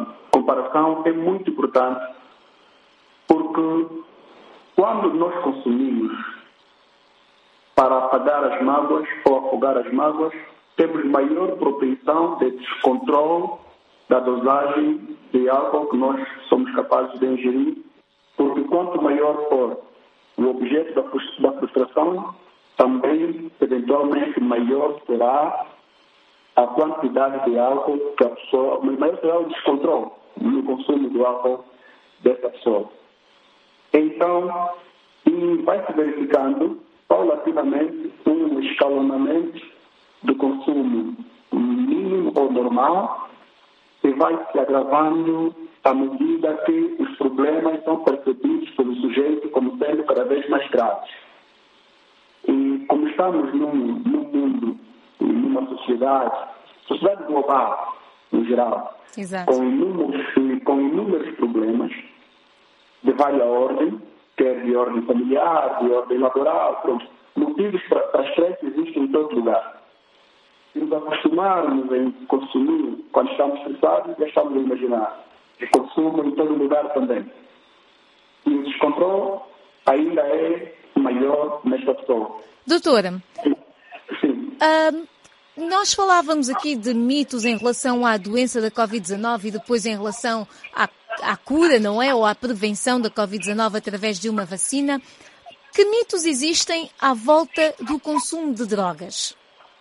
comparação é muito importante, porque quando nós consumimos para apagar as mágoas ou afogar as mágoas, temos maior propensão de descontrole da dosagem de álcool que nós somos capazes de ingerir, porque quanto maior for o objeto da frustração, também, eventualmente, maior será a quantidade de álcool que a pessoa, maior será o descontrole no consumo do álcool dessa pessoa. Então, vai-se verificando paulatinamente um escalonamento do consumo mínimo ou normal e vai se agravando à medida que os problemas são percebidos pelo sujeito como sendo cada vez mais graves. E como estamos num, num mundo, numa sociedade, sociedade global, em geral, com inúmeros, com inúmeros problemas de várias ordens, quer de ordem familiar, de ordem laboral, pronto. Motivos para estresse existem em todo lugar. Se nos acostumarmos em consumir quando estamos estressados, já estamos a imaginar. E consumo em todo lugar também. E o descontrole ainda é maior nesta pessoa. Doutora, sim. Uh, nós falávamos aqui de mitos em relação à doença da covid dezanove e depois em relação à, à cura, não é? Ou à prevenção da covid dezanove através de uma vacina. Que mitos existem à volta do consumo de drogas?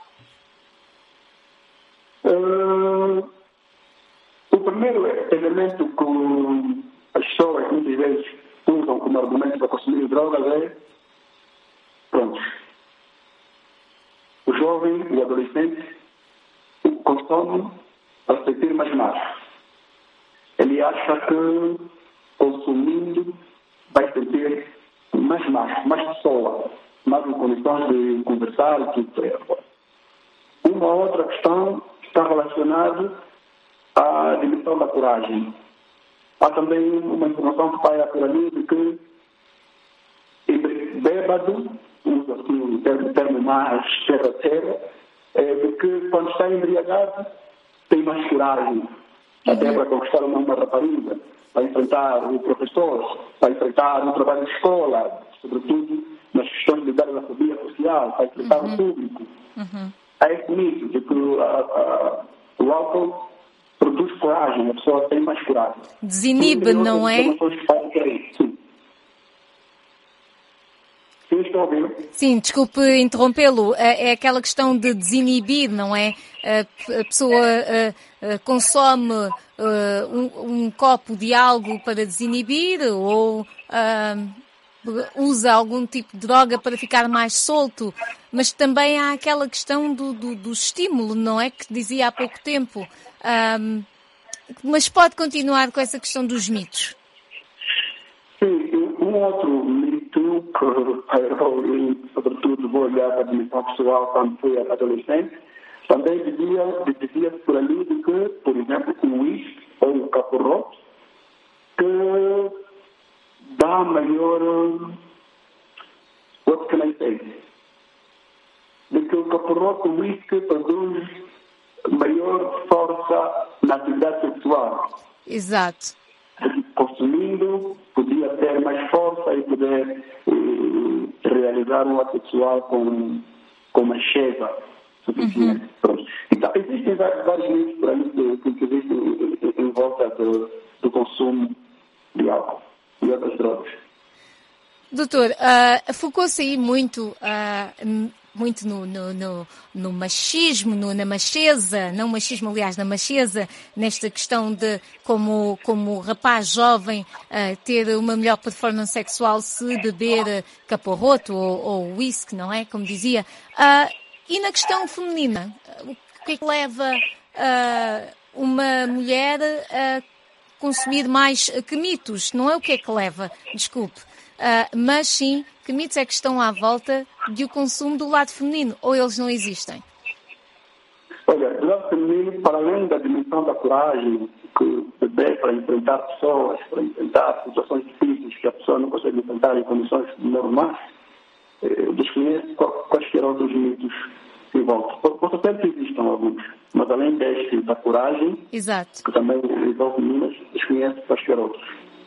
Uh, o primeiro elemento que as pessoas muitas vezes usam como argumento para consumir drogas é, pronto, o jovem, o adolescente, consome para se sentir mais macho. Ele acha que consumindo vai sentir mais macho, mais pessoa, mais em condições de conversar e tudo por aí. Uma outra questão está relacionada à dimensão da coragem. Há também uma informação que vai por ali de que bêbado, usa assim o termo, termo mais terra-terra, é de que quando está embriagado tem mais coragem, até para conquistar uma, uma rapariga, para enfrentar o professor, para enfrentar o trabalho de escola, sobretudo nas questões ligadas à fobia social, para enfrentar uhum. o público. Uhum. Há esse mito de que a, a, o álcool produz coragem, a pessoa tem mais coragem. Desinibe, não é? Sim. Sim, estou a ouvir. Sim, desculpe interrompê-lo. É aquela questão de desinibir, não é? A pessoa consome um, um copo de algo para desinibir ou uh, usa algum tipo de droga para ficar mais solto. Mas também há aquela questão do, do, do estímulo, não é? Que dizia há pouco tempo. Um, mas pode continuar com essa questão dos mitos. Sim, um outro mito que eu, sobretudo, vou olhar para a dimensão pessoal quando fui adolescente, também dizia, dizia por ali de que, por exemplo, o uísque ou o caporroto, que dá maior, what can I say? De que o caporroto, o uísque, produz maior força na atividade sexual. Exato. Consumindo, podia ter mais força e poder eh, realizar um ato sexual com, com uma chega suficiente. Uhum. Então, existem vários, vários mitos por aí que, que existem em, em volta do, do consumo de álcool e outras drogas. Doutor, uh, focou-se aí muito... Uh, muito no, no, no, no machismo, no, na macheza, não machismo, aliás, na macheza, nesta questão de como, como rapaz jovem uh, ter uma melhor performance sexual se beber uh, caporroto ou, ou whisky, não é? Como dizia. Uh, e na questão feminina, o que é que leva uh, uma mulher a consumir mais uh, que mitos? Não é o que é que leva, desculpe, uh, mas sim que mitos é que estão à volta do consumo do lado feminino, ou eles não existem? Olha, do lado feminino, para além da dimensão da coragem que beber para enfrentar pessoas, para enfrentar situações difíceis que a pessoa não consegue enfrentar em condições normais, eh, desconheço quaisquer outros mitos em volta. Posso até que existam alguns, Mas além deste, da coragem, Exato. que também envolve meninas, desconhece quaisquer outros.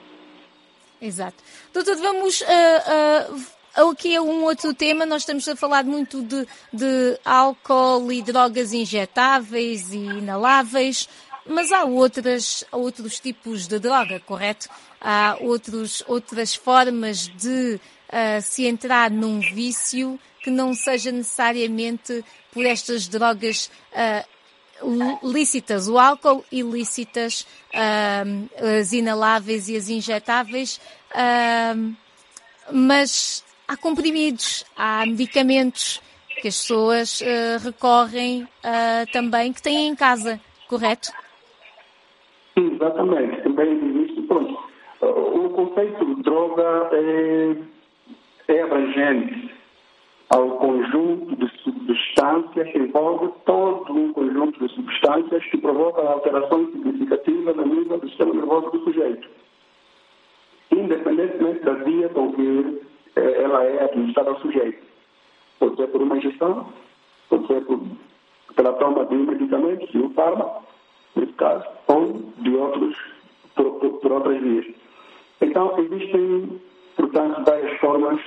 Exato. Doutor, vamos uh, uh, aqui a um outro tema. Nós estamos a falar muito de, de álcool e drogas injetáveis e inaláveis, mas há outras, há outros tipos de droga, correto? Há outros, outras formas de uh, se entrar num vício que não seja necessariamente por estas drogas uh, lícitas, o álcool ilícitas, uh, as inaláveis e as injetáveis, uh, mas há comprimidos, há medicamentos que as pessoas uh, recorrem uh, também, que têm em casa, correto? Sim, exatamente. Também existe, pronto. O conceito de droga é, é abrangente ao conjunto de substâncias que envolve todo um conjunto de substâncias que provocam alterações significativas no nível do sistema nervoso do sujeito, independentemente da via com que eh, ela é administrada ao sujeito. Pode ser por uma ingestão, pode ser por, pela toma de medicamentos, de um fármaco, nesse caso, ou de outros, por, por, por outras vias. Então, existem, portanto, várias formas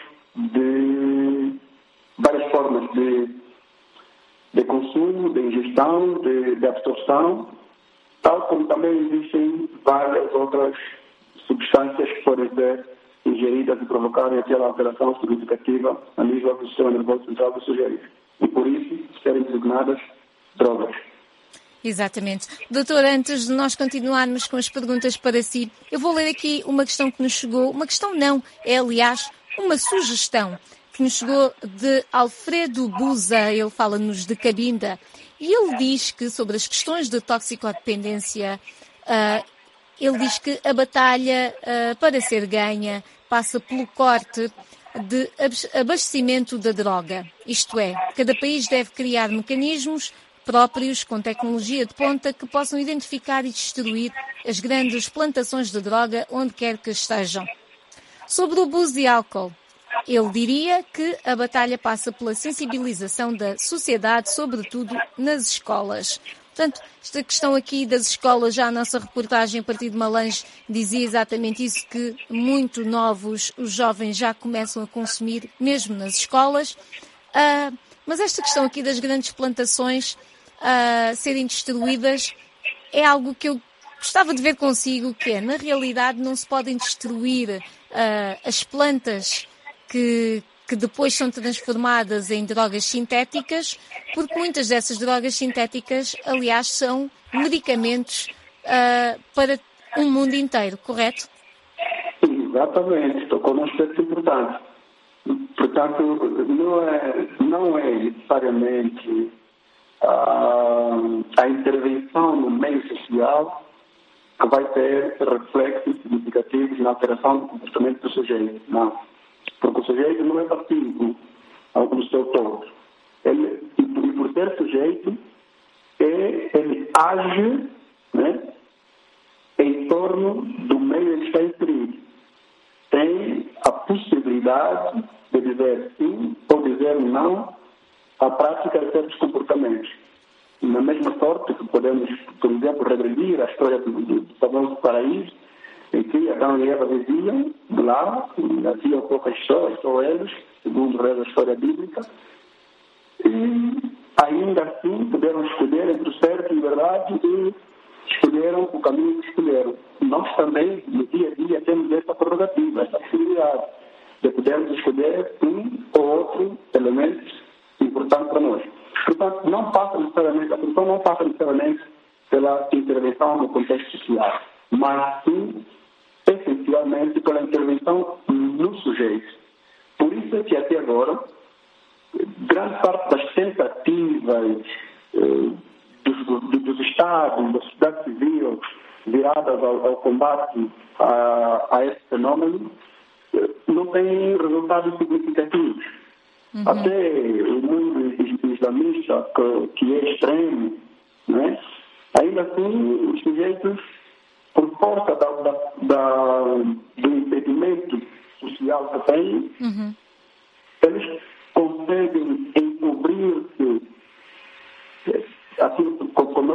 de várias formas de, de consumo, de ingestão, de, de absorção, tal como também existem várias outras substâncias que podem ser ingeridas e provocarem aquela alteração significativa a nível do sistema nervoso central do sujeito. E por isso serem designadas drogas. Exatamente. Doutor, antes de nós continuarmos com as perguntas para si, eu vou ler aqui uma questão que nos chegou. Uma questão não, é aliás uma sugestão que nos chegou de Alfredo Buza, ele fala-nos de Cabinda, e ele diz que sobre as questões de toxicodependência, uh, ele diz que a batalha uh, para ser ganha passa pelo corte de abastecimento da droga. Isto é, cada país deve criar mecanismos próprios com tecnologia de ponta que possam identificar e destruir as grandes plantações de droga onde quer que estejam. Sobre o abuso de álcool, ele diria que a batalha passa pela sensibilização da sociedade, sobretudo nas escolas. Portanto, esta questão aqui das escolas, já a nossa reportagem a partir de Malange dizia exatamente isso, que muito novos os jovens já começam a consumir, mesmo nas escolas. Uh, mas esta questão aqui das grandes plantações uh, serem destruídas é algo que eu gostava de ver consigo, que é, na realidade, não se podem destruir uh, as plantas Que, que depois são transformadas em drogas sintéticas, porque muitas dessas drogas sintéticas, aliás, são medicamentos uh, para um mundo inteiro, correto? Exatamente, tocou num aspecto importante. Portanto, não é, não é necessariamente a, a intervenção no meio social que vai ter reflexos significativos na alteração do comportamento do sujeito, não. Porque o sujeito não é passivo no seu todo. Ele, e por ser sujeito, é, ele age, né, em torno do meio em que está inserido. Tem a possibilidade de dizer sim ou dizer não à prática de certos comportamentos. Na mesma sorte que podemos, por exemplo, regredir a história do, do famoso paraíso, em que Adão e Eva viviam lá, e haviam poucas pessoas, só eles, segundo a história bíblica, e ainda assim puderam escolher entre o certo e a verdade e escolheram o caminho que escolheram. Nós também, no dia a dia, temos essa prerrogativa, essa possibilidade de podermos escolher um ou outro elemento importante para nós. Portanto, não passa necessariamente, a solução não passa necessariamente pela intervenção no contexto social, mas sim, essencialmente, pela intervenção no sujeito. Por isso é que até agora, grande parte das tentativas eh, dos, dos, dos Estados, da sociedade civil, viradas ao, ao combate a, a esse fenômeno, eh, não têm resultados significativos. Uhum. Até o mundo islamista, que, que é extremo, né? Ainda assim, os sujeitos, por força da, da, da, do impedimento social que têm, uhum. eles conseguem encobrir-se, assim como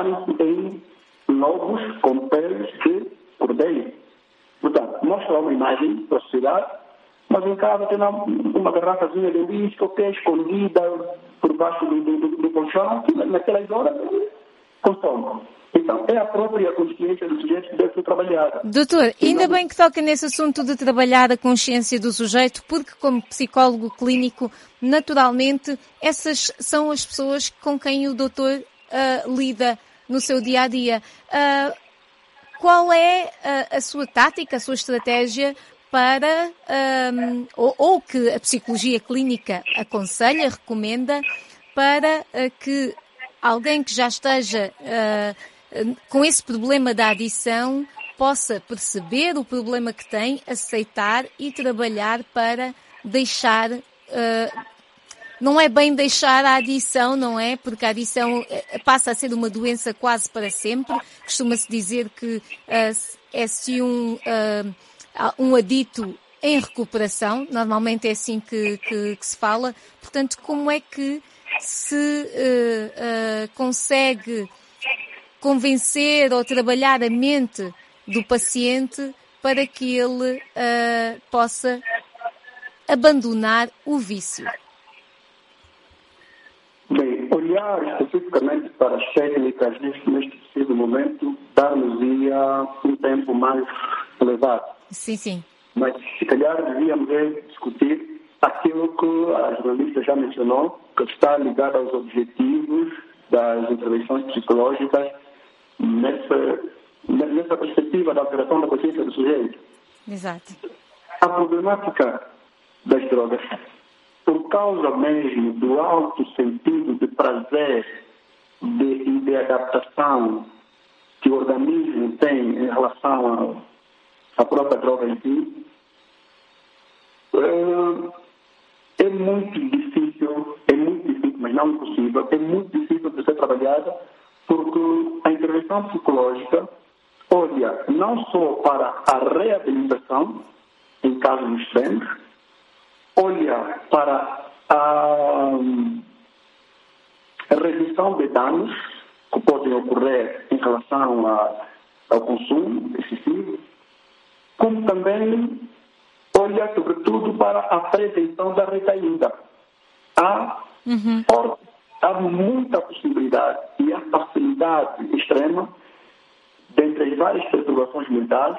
transformarem-se em lobos com peles de cordeiro. Portanto, mostra uma imagem para a sociedade, mas em casa tem uma garrafazinha de uísque que é escondida por baixo do, do, do colchão, que naquelas horas consome. Então, é a própria consciência do sujeito que deve ser trabalhada. Doutor, ainda bem que toca nesse assunto de trabalhar a consciência do sujeito, porque como psicólogo clínico, naturalmente, essas são as pessoas com quem o doutor uh, lida no seu dia-a-dia. Uh, qual é a, a sua tática, a sua estratégia para, um, ou, ou que a psicologia clínica aconselha, recomenda, para uh, que alguém que já esteja uh, com esse problema da adição possa perceber o problema que tem, aceitar e trabalhar para deixar, uh, não é bem deixar a adição, não é? Porque a adição passa a ser uma doença quase para sempre. Costuma-se dizer que uh, é se um, uh, um adito em recuperação, normalmente é assim que, que, que se fala. Portanto, como é que se uh, uh, consegue convencer ou trabalhar a mente do paciente para que ele uh, possa abandonar o vício? Bem, olhar especificamente para as técnicas neste, neste preciso momento dar-nos-ia um tempo mais elevado. Sim, sim. Mas se calhar devíamos discutir aquilo que a jornalista já mencionou, que está ligado aos objetivos das intervenções psicológicas nessa, nessa perspectiva da alteração da consciência do sujeito. Exato. A problemática das drogas, por causa mesmo do alto sentido de prazer de, e de adaptação que o organismo tem em relação à própria droga em si, é, é muito difícil, é muito difícil, mas não impossível, é muito difícil de ser trabalhada, porque a intervenção psicológica olha não só para a reabilitação, em casos extremos, olha para a, a redução de danos que podem ocorrer em relação a, ao consumo excessivo, como também olha, sobretudo, para a prevenção da recaída. Há, uhum. por, há muita possibilidade e há facilidade extrema dentre as várias perturbações mentais,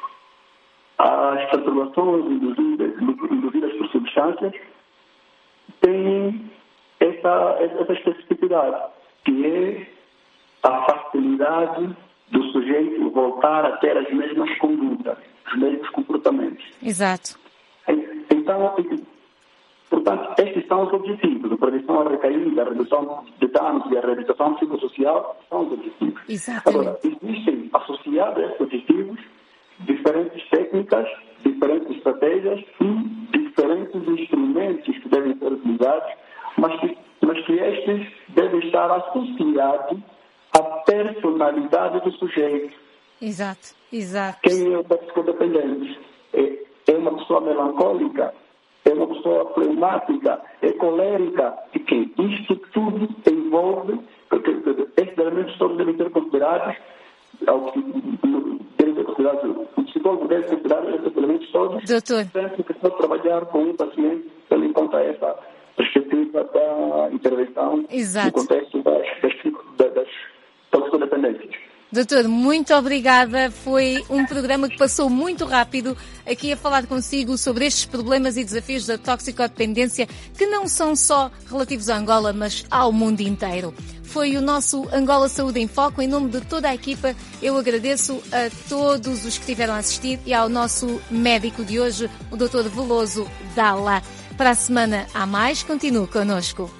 as perturbações induzidas, induzidas por substâncias têm essa, essa especificidade, que é a facilidade do sujeito voltar a ter as mesmas condutas, os mesmos comportamentos. Exato. Então, portanto, estes são os objetivos. A prevenção à recaída, a redução de danos e a reabilitação psicossocial são os objetivos. Exatamente. Agora, existem associados a esses objetivos diferentes técnicas, diferentes estratégias e diferentes instrumentos que devem ser utilizados, mas que, mas que estes devem estar associados à personalidade do sujeito. Exato, exato. Quem é o psicodependente? É, é uma pessoa melancólica? É uma pessoa fleumática? É colérica? E que isto tudo envolve, porque estes elementos todos devem ser considerados, devem ser considerados, o psicólogo deve considerar esses elementos todos, doutor, sempre que for trabalhar com um paciente, tendo em conta essa perspectiva da intervenção. Exato. No contexto das, das, das toxicodependências. Doutor, muito obrigada. Foi um programa que passou muito rápido aqui a falar consigo sobre estes problemas e desafios da toxicodependência, que não são só relativos a Angola, mas ao mundo inteiro. Foi o nosso Angola Saúde em Foco. Em nome de toda a equipa, eu agradeço a todos os que estiveram a assistir e ao nosso médico de hoje, o doutor Veloso Dalla. Para a semana há mais, continue connosco.